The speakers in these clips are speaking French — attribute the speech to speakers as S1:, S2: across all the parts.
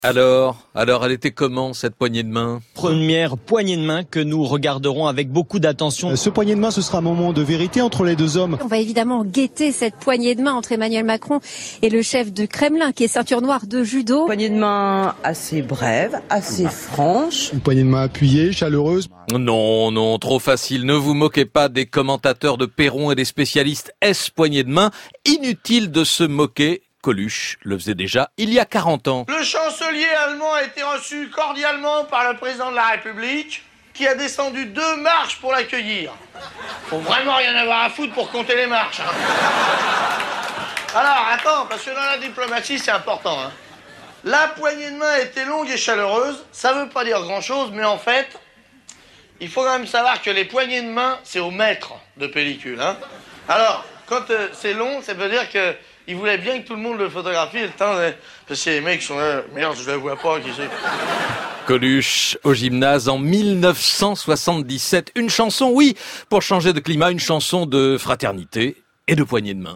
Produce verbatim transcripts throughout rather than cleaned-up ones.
S1: Alors, alors, elle était comment, cette poignée de main?
S2: Première poignée de main que nous regarderons avec beaucoup d'attention.
S3: Ce poignée de main, ce sera un moment de vérité entre les deux hommes.
S4: On va évidemment guetter cette poignée de main entre Emmanuel Macron et le chef de Kremlin, qui est ceinture noire de judo.
S5: Poignée de main assez brève, assez franche.
S3: Une poignée de main appuyée, chaleureuse.
S1: Non, non, trop facile. Ne vous moquez pas des commentateurs de Perron et des spécialistes S poignée de main. Inutile de se moquer. Coluche le faisait déjà il y a quarante ans.
S6: Le chancelier allemand a été reçu cordialement par le président de la République, qui a descendu deux marches pour l'accueillir. Faut vraiment rien avoir à foutre pour compter les marches. Hein. Alors, attends, parce que dans la diplomatie, c'est important. Hein. La poignée de main était longue et chaleureuse. Ça veut pas dire grand-chose, mais en fait, il faut quand même savoir que les poignées de main, c'est au mètre de pellicule. Hein. Alors, quand euh, c'est long, ça veut dire que il voulait bien que tout le monde le photographie et le temps de... Parce que les mecs sont là, merde, je le vois pas, qui c'est.
S1: Coluche au gymnase en mille neuf cent soixante-dix-sept. Une chanson, oui, pour changer de climat, une chanson de fraternité et de poignée de main.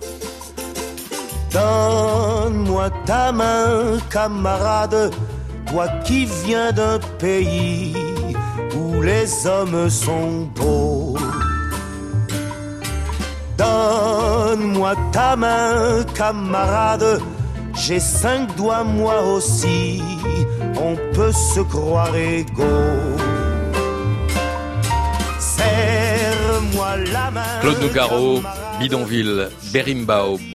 S7: Donne-moi ta main, camarade, toi qui viens d'un pays où les hommes sont beaux. Donne-moi ta main, camarade, j'ai cinq doigts moi aussi, on peut se croire égaux. Serre-moi la main.
S1: Claude Nougaro, Bidonville, Berimbau.